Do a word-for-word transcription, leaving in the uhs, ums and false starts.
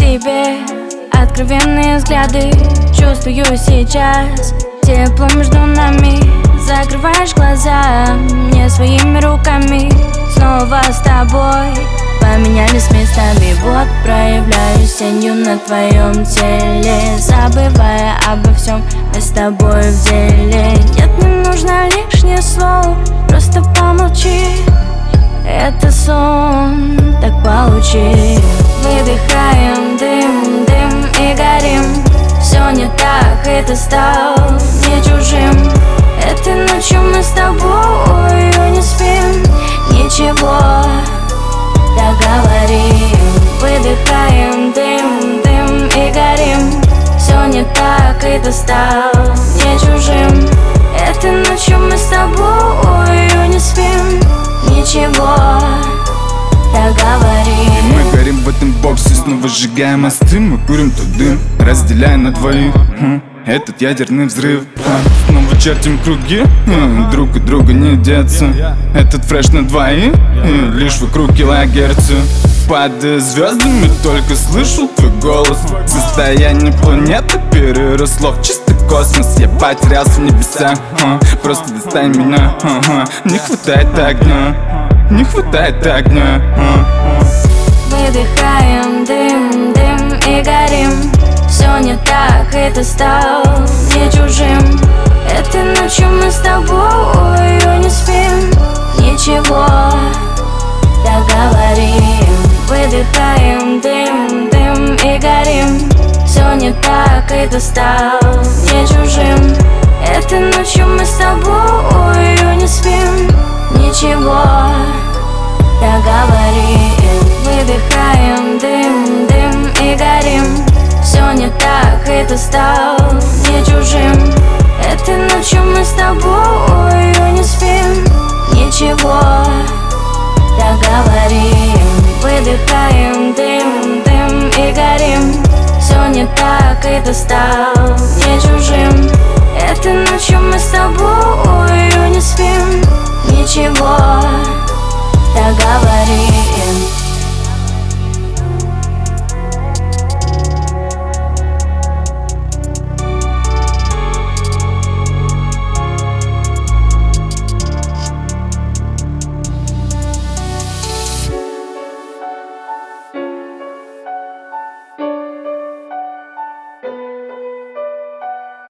тебе откровенные взгляды. Чувствую сейчас тепло между нами. Закрываешь глаза мне своими руками. Снова с тобой поменялись местами. Вот проявляюсь тенью на твоем теле, забывая обо всем, мы с тобой в деле. Нет, не нужно лишних слов, просто помолчи. Это сон, так получи. Выдыхаем дым, дым и горим. Все не так, и ты стал не чужим. Этой ночью мы с тобой не спим. Ничего, договорим. Выдыхаем дым, дым и горим. Все не так, и ты стал не чужим. Этой ночью мы с тобой не спим. Ничего, договорим. Мы горим в этом боксе, снова сжигаем мосты. Мы курим тот дым, разделяя на двоих хм, этот ядерный взрыв. Снова чертим круги, друг от друга не деться. Этот фреш на двоих, лишь вокруг килогерца. Под звездами только слышу твой голос. Состояние планеты переросло в чистый космос. Я потерялся в небесах, просто достань меня. Не хватает огня, не хватает огня. Выдыхаем дым, дым и горим. Все не так, и ты стал не чужим. Этой ночью мы с тобой не спим. Ничего, договорим. Выдыхаем дым, дым и горим. Все не так, и ты стал не чужим. Этой ночью мы с тобой не спим. Ничего, договорим. Выдыхаем дым, дым и горим. Все не так, и ты стал не чужим. Этой ночью мы с тобой не спим. Ничего, договорим. Выдыхаем дым, дым и горим. Все не так, и ты стал не чужим. Этой ночью мы с тобой